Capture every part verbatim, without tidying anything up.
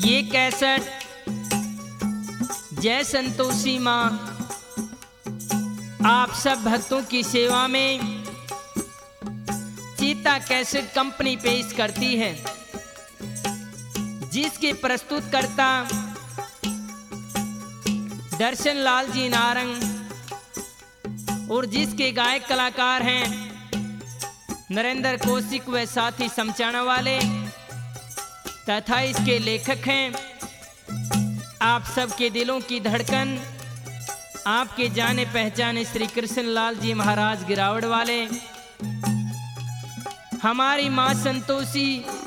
ये कैसेट जय संतोषी माँ आप सब भक्तों की सेवा में चीता कैसेट कंपनी पेश करती है, जिसके प्रस्तुतकर्ता दर्शन लाल जी नारंग और जिसके गायक कलाकार हैं नरेंद्र कौशिक व साथी समचाना वाले तथा इसके लेखक हैं आप सबके दिलों की धड़कन, आपके जाने पहचाने श्री कृष्ण लाल जी महाराज गिरावड़ वाले। हमारी माँ संतोषी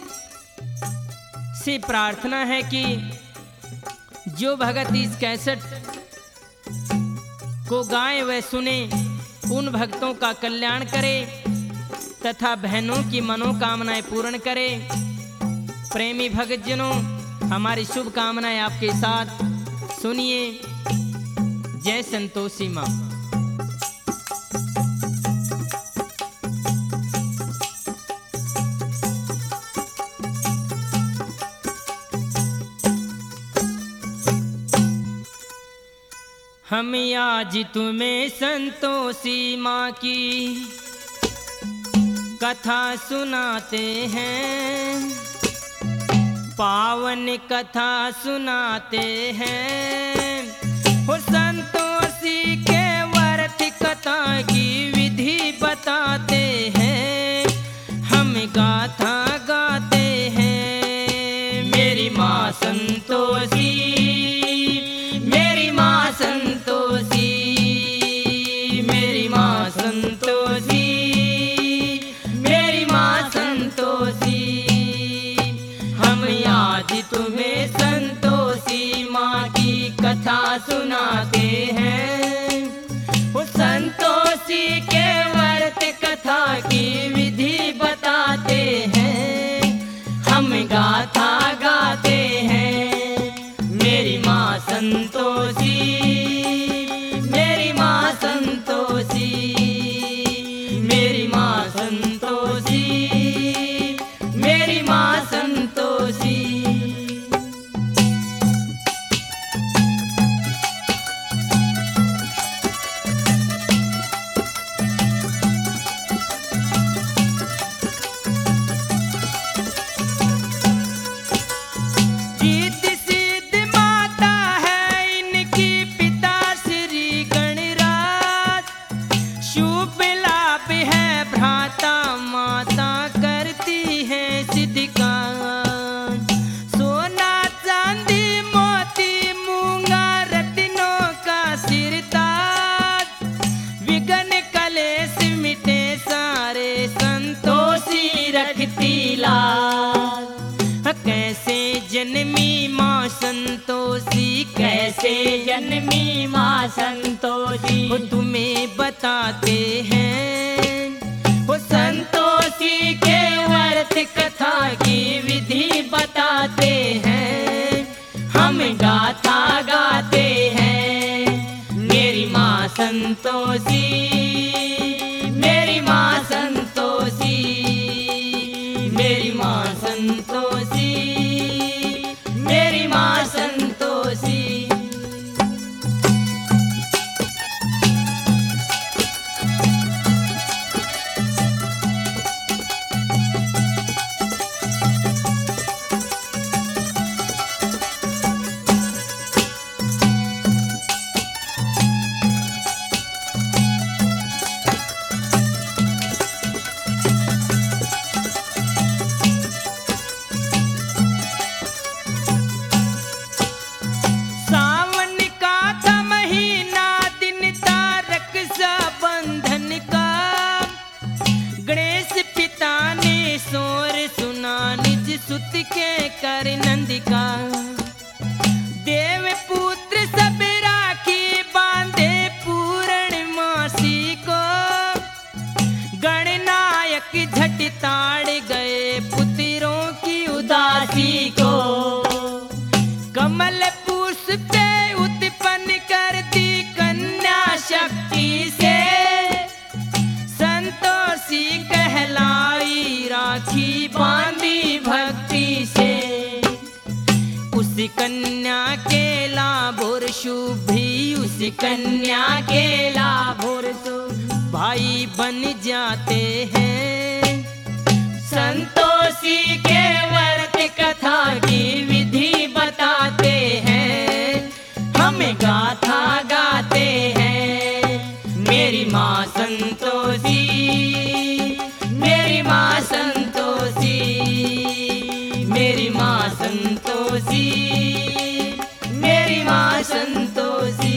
से प्रार्थना है कि जो भगत इस कैसेट को गाएं व सुने, उन भक्तों का कल्याण करे तथा बहनों की मनोकामनाएं पूर्ण करे। प्रेमी भक्तजनों, हमारी शुभकामनाएं आपके साथ। सुनिए जय संतोषी माँ। हम आज तुम्हें संतोषी माँ की कथा सुनाते हैं, पावन कथा सुनाते हैं। हो संतोषी के व्रत कथा की विधि बताते हैं, हम गाथा गाते हैं। मेरी माँ संतोषी, मेरी माँ संतोषी, मेरी माँ संतोषी, मेरी माँ संतोषी। हम आज तुम्हें संतोषी माँ की कथा सुनाते हैं। वो संतोषी के व्रत कथा की विधि बताते हैं, हम गाथा गाते हैं। मेरी माँ संतोषी, मेरी माँ संतोषी, मेरी माँ संतोषी, मेरी माँ संतोषी। कैसे जन्मी माँ संतोषी, कैसे जन्मी माँ संतोषी, वो तुम्हें बताते हैं। वो संतोषी के व्रत कथा की विधि बताते हैं, हम गाथा गाते हैं। मेरी माँ संतोषी, मेरी माँ संतोषी, मेरी माँ संतोषी, मेरी माँ संतोषी। सुत के कर नंदिका, देव पुत्र सब राखी बांधे पूर्णमासी को। गणनायक झट ताड़ गए पुत्रों की उदासी को। कमल पुष्प पे उत्पन्न कर दी कन्या शक्ति से, संतोषी कहलाई राखी बांधी भक्ति से। उस कन्या के लाभुर तो भाई बन जाते हैं। संतोषी के व्रत कथा की विधि बताते हैं, हमें गाथा गाते हैं। मेरी माँ संतोषी, मेरी माँ संतोषी, मेरी माँ संतोषी, मेरी माँ संतोषी।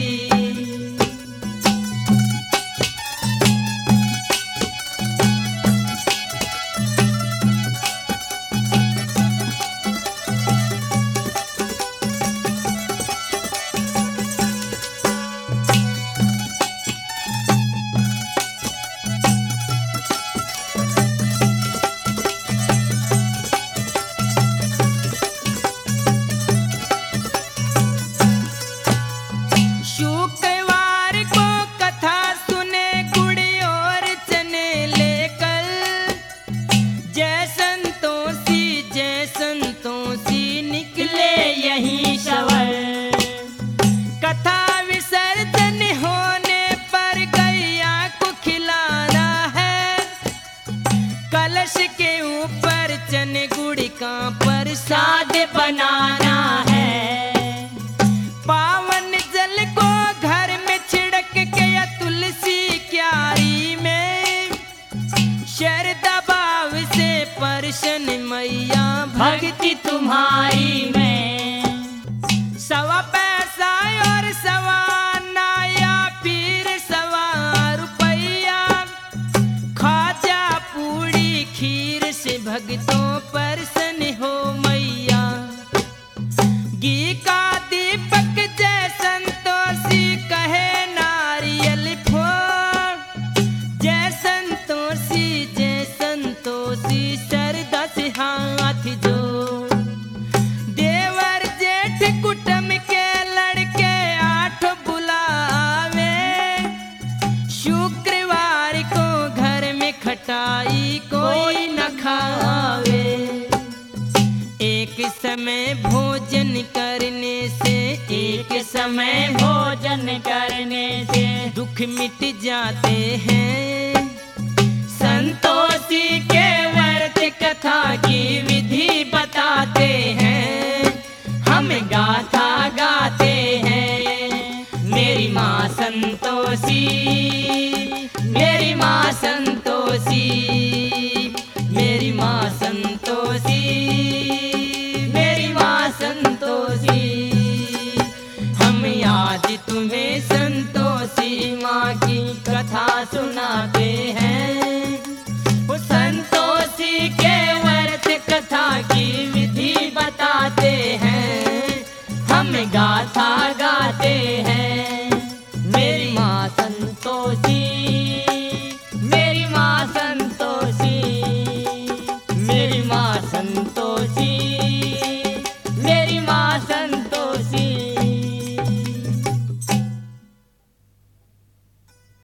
शुक्रवार को कथा सुने गुड़ और चने लेकर, जय संतोषी जय संतोषी निकले यही शवर। कथा विसर्जन होने पर गैया को खिलाना है, कलश के ऊपर चने गुड़ का प्रसाद बनाना है। पावन जल को घर में छिड़क के या तुलसी क्यारी में, शरदा भाव से परशन मैया भक्ति तुम्हारी में। सवा पैसा और सवा आना या फिर सवा रुपया, खाजा पूड़ी खीर से भक्तों परसन हो मैया। घी का दीपक जय संतोषी कहे नारियल फोड़, जय संतोषी जय संतोषी सरदा से हाथ जोड़। देवर जेठ कुटुंब के लड़के आठ बुलावे, शुक्रवार को घर में खटाई कोई न खावे। एक समय भोजन करने से, एक समय भोजन करने से दुख मिट जाते हैं। संतोषी के व्रत कथा की विधि बताते हैं, हम गाथा गाते हैं। मेरी माँ संतोषी, मेरी माँ संतोषी, मेरी माँ संतोषी।